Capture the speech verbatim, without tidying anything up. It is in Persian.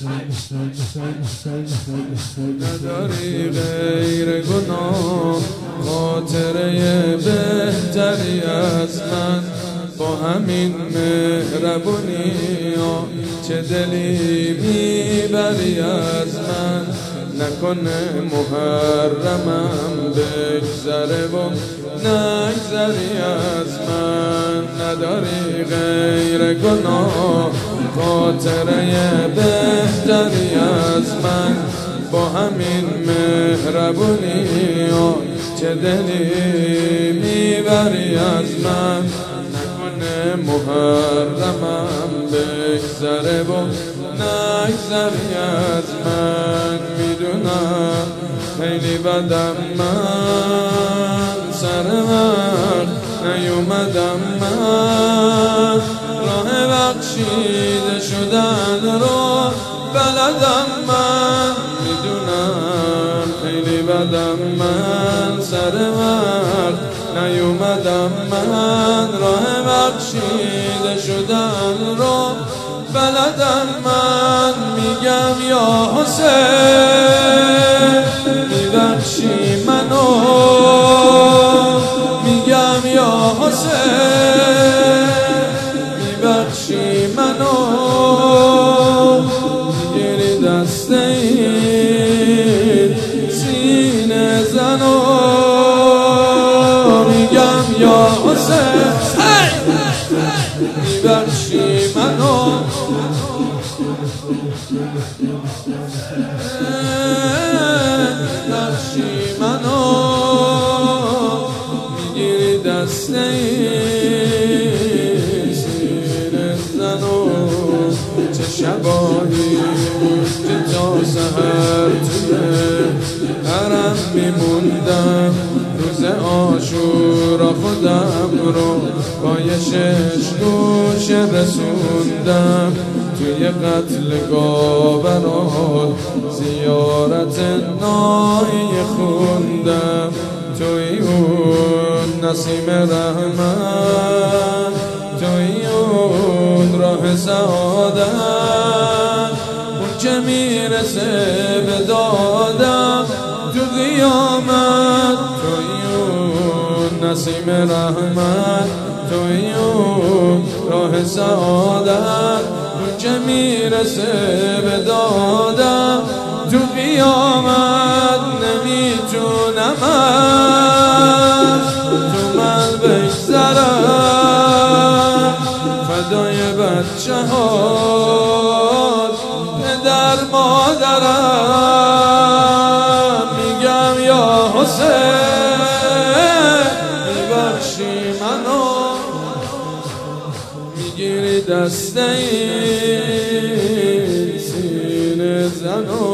نداری غیر گناه خاطره بهتری از من، با همین مهربونی ها چه دلی میبری از من. نکنه محرمم بگذره و نگذری از من. نداری غیر گناه خاطره بهتری از من، با همین مهربونی ها چه دلی میبری از من. نکنه محرمم بگذره و نگذری از من. میدونم خیلی بدم من، سر وقت نیومدم من، راه بخشیده شدن رو بلدم من. میدونم خیلی بدم من، سر وقت نیومدم من، راه بخشیده شدن رو بلدم من. میگم یا حسین میبخشی منو، میگم یا حسین میبخشی منو، میگیری دست این سینه زنو. میگم یا حسین میبخشی منو، بخشی منو، میگیری دست این سینه زنو. چه شبایی که تا سحر توی حرم میموندم، روز عاشورا خودم رو با یه شش گوشه رسوندم. توی قتلگاه برات زیارت نایی خوندم. توی اون نسیم رحمت، توی اون راه سعادت، اون که میرسه به دادم تو قیامت. توی اون نسیم رحمت، توی اون راه سعادت، که میرسه به دادم تو قیامت. نمیتونم تو من بگذرم، فدای بچه ها پدر مادرم. میگم یا حسین میبخشی منو، میگیری دست این سینه زنو.